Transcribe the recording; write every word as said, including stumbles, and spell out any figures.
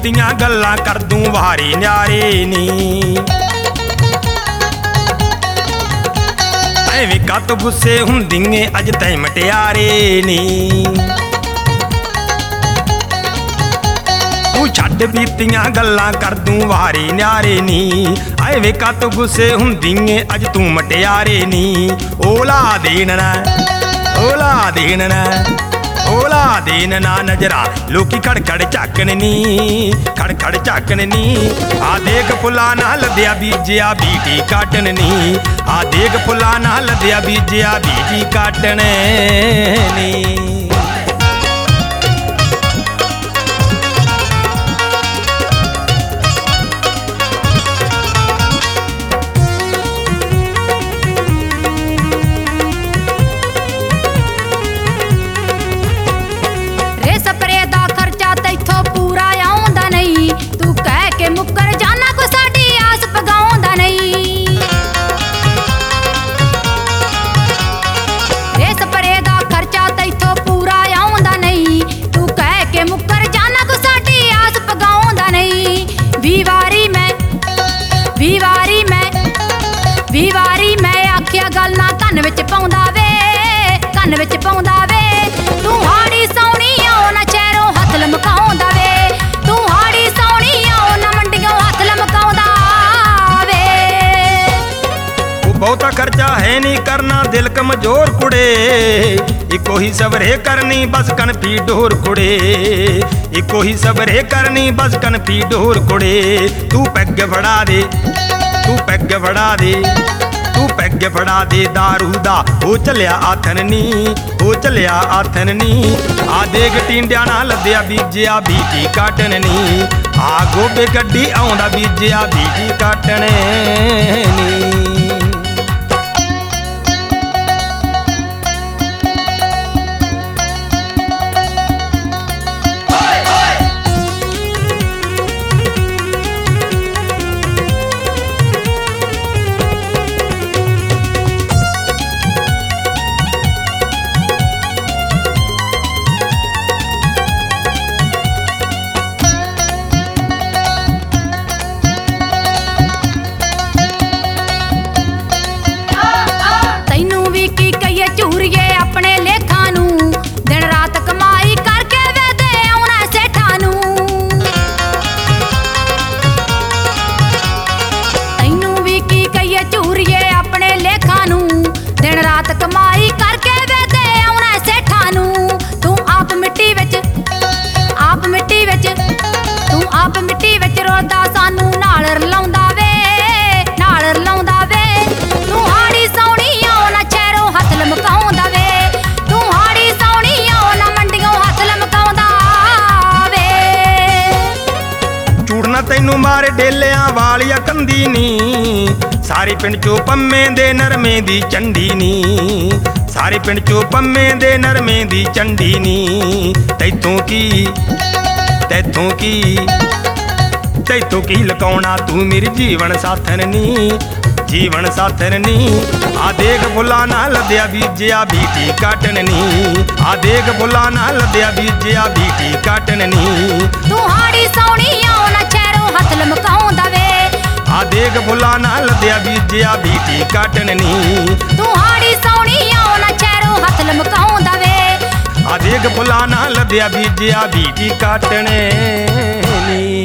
ਬੀਤੀਆਂ ਗੱਲਾਂ ਕਰ ਦੂੰ ਵਾਰੇ ਨਿਆਰੇ ਨੀ। ਐਵੇਂ ਕੱਤ ਗੁੱਸੇ ਹੁੰਦੀ ਏ ਅੱਜ ਤੈ ਮਟਿਆਰੇ ਨੀ। ਤੂੰ ਛੱਡ ਬੀਤੀਆਂ ਗੱਲਾਂ ਕਰ ਦੂੰ ਵਾਰੇ ਨਿਆਰੇ ਨੀ। ਐਵੇਂ ਕੱਤ ਗੁੱਸੇ ਹੁੰਦੀ ਏ ਅੱਜ ਤੂੰ ਮਟਿਆਰੇ ਨੀ। ਓਲਾ ਦੇਣ ਨਾ ਓਲਾ ਦੇਣ ਨਾ ਓਲਾ ਦੇਣ ਨਾ ਨਜ਼ਰਾਂ ਲੋਕੀ ਖੜ ਖੜ ਝਾਕਣ ਨੀ ਖੜ ਖੜ ਝਾਕਣ ਨੀ। ਆ ਦੇਖ ਫੁੱਲਾਂ ਨਾਲ ਲੱਦਿਆ ਬੀਜਿਆ ਬੀਟੀ ਕਾਟਣ ਨੀ। ਆ ਦੇਖ ਫੁੱਲਾਂ ਨਾਲ ਲੱਦਿਆ ਬੀਜਿਆ ਬੀਟੀ ਕਾਟਣ ਨੀ। ਮੁੱਕਰ ਜਾਣਾ ਕੋ ਸਾਡੀ ਆਸ ਪਗਾਉਂਦਾ ਨਹੀਂ। ਇਸ ਪਰੇ ਦਾ ਖਰਚਾ ਤੈਥੋਂ ਪੂਰਾ ਆਉਂਦਾ ਨਹੀਂ। ਤੂੰ ਕਹਿ ਕੇ ਮੁੱਕਰ ਜਾਣਾ ਕੋ ਸਾਡੀ ਆਸ ਪਗਾਉਂਦਾ ਨਹੀਂ। ਵੀਹ ਵਾਰੀ ਮੈਂ ਵੀਹ ਵਾਰੀ ਮੈਂ ਵੀਹ ਵਾਰੀ ਮੈਂ ਆਖਿਆ ਗੱਲ ਨਾ ਕੰਨ ਵਿੱਚ ਪਾਉਂਦਾ ਵੇ ਕੰਨ ਵਿੱਚ ਪਾਉਂਦਾ ਵੇ। ਤੂੰ ਹਾੜੀ ਸੌਣੀ ਆਉ ਨਾ ਚਿਹਰੋਂ ਹੱਥ ਲਮਕਾਉਂਦਾ ਵੇ। ਤੂੰ ਹਾੜੀ ਸੌਣੀ ਆਉ ਨਾ ਹੱਥ ਲਮਕਾਉਂਦਾ ਵੇ। ਬਹੁਤਾ ਖਰਚਾ ਹੈ ਨੀ ਕਰਨਾ ਦਿਲ ਕਮਜ਼ੋਰ ਕੁੜੇ। ਇੱਕੋ ਹੀ ਸਬਰੇ ਕਰਨੀ ਬਸ ਕਨਫੀ ਡੋਰ ਕੁੜੇ। ਇੱਕੋ ਹੀ ਸਬਰੇ ਕਰਨੀ ਬਸ ਕਨਫੀ ਡੋਰ ਕੁੜੇ। ਤੂੰ ਪੈਗ ਫੜਾ ਦੇ ਤੂੰ ਪੈਗ ਫੜਾ ਦੇ ਤੂੰ ਪੈਗ ਫੜਾ ਦੇ ਦਾਰੂ ਦਾ ਹੋ ਚੱਲਿਆ ਆਥਨ ਨੀ ਹੋ ਚੱਲਿਆ ਆਥਨ ਨੀ। ਆ ਦੇਖ ਟਿੰਡਿਆਂ ਨਾਲ ਲੱਦਿਆ ਬੀਜਿਆ ਬੀਟੀ ਕਾਟਣ ਨੀ। ਆ ਗੋਬੇ ਗੱਡੀ ਆਉਂਦਾ ਬੀਜਿਆ ਬੀਟੀ ਕਾਟਣ ਨੀ। ਝੂਰੀਏ ਆਪਣੇ ਲੇਖਾਂ ਨੂੰ ਦਿਨ ਰਾਤ ਕਮਾਈ ਕਰਕੇ ਵੇ ਦੇ ਆਉਣਾ ਸੇਠਾਂ ਨੂੰ। ਤੈਨੂੰ ਵੀ ਕੀ ਕਹੀਏ ਝੂਰੀਏ ਆਪਣੇ ਲੇਖਾਂ ਨੂੰ ਦਿਨ ਰਾਤ ਕਮਾਈ ਕਰਕੇ ਵੇ ਦੇ ਆਉਣਾ ਸੇਠਾਂ ਨੂੰ। ਤੂੰ ਆਪ ਮਿੱਟੀ ਵਿੱਚ ਆਪ ਮਿੱਟੀ ਵਿੱਚ ਤੂੰ ਆਪ ਮਿੱਟੀ ਵਿੱਚ ਰੋਲਦਾ ਸਾਨੂੰ ਨਾਲ ਰਲਾਉਂਦਾ ਵੇ ਨਾਲ ਰਲਾਉਂਦਾ ਵੇ। ਤੂੰ ਹਾੜੀ ਸੌਣੀ ਆਉ ਨਾ ਚਿਹਰੋਂ ਹੱਥ ਲਮਕਾਉਂਦਾ ਵੇ। ਤੂੰ ਹਾੜੀ ਸੌਣੀ ਆਉ ਨਾ ਮੰਡੀਆਂ ਹੱਥ ਲਮਕਾਉਂਦਾ ਵੇ। ਝੂੜਨਾ ਤੈਨੂੰ ਮਾਰੇ ਡੇਲਿਆਂ ਵਾਲੀਆ ਕੰਦੀ ਨੀ। ਸਾਰੇ ਪਿੰਡ ਚੋਂ ਪੰਮੇ ਦੇ ਨਰਮੇ ਦੀ ਚੰਡੀ ਨੀ। ਸਾਰੇ ਪਿੰਡ ਚੋਂ ਪੰਮੇ ਦੇ ਨਰਮੇ ਦੀ ਚੰਡੀ ਨੀ। ਤੈਥੋਂ ਕੀ ਤੈਥੋਂ ਕੀ ਤੈਥੋਂ ਕੀ ਲਕਾਉਣਾ ਤੂੰ ਮੇਰੀ ਜੀਵਨ ਸਾਥਣ ਨੀ ਜੀਵਨ ਸਾਥਣ ਨੀ। ਆ ਦੇਖ ਫੁੱਲਾਂ ਨਾਲ ਲੱਦਿਆ ਬੀਜਿਆ ਬੀਟੀ ਕਾਟਣ ਨੀ। ਆ ਦੇਖ ਫੁੱਲਾਂ ਨਾਲ ਲੱਦਿਆ ਬੀਜਿਆ ਬੀਟੀ ਕਾਟਣ ਨੀ। ਤੂੰ ਹਾੜੀ ਸੌਣੀ ਆਉ ਨਾ ਚਿਹਰੋਂ ਹੱਥ ਲਮਕਾਉਂਦਾ ਵੇ। ਆ ਦੇਖ ਫੁੱਲਾਂ ਨਾਲ ਲੱਦਿਆ ਬੀਜਿਆ ਬੀਟੀ ਕਾਟਣ ਨੀ। ਤੂੰ ਹਾੜੀ ਸੌਣੀ ਆਉ ਨਾ ਚਿਹਰੋਂ ਹੱਥ ਲਮਕਾਉਂਦਾ ਵੇ। ਆ ਦੇਖ ਫੁੱਲਾਂ ਨਾਲ ਲੱਦਿਆ ਬੀਜਿਆ ਬੀਟੀ ਕਾਟਣ ਨੀ।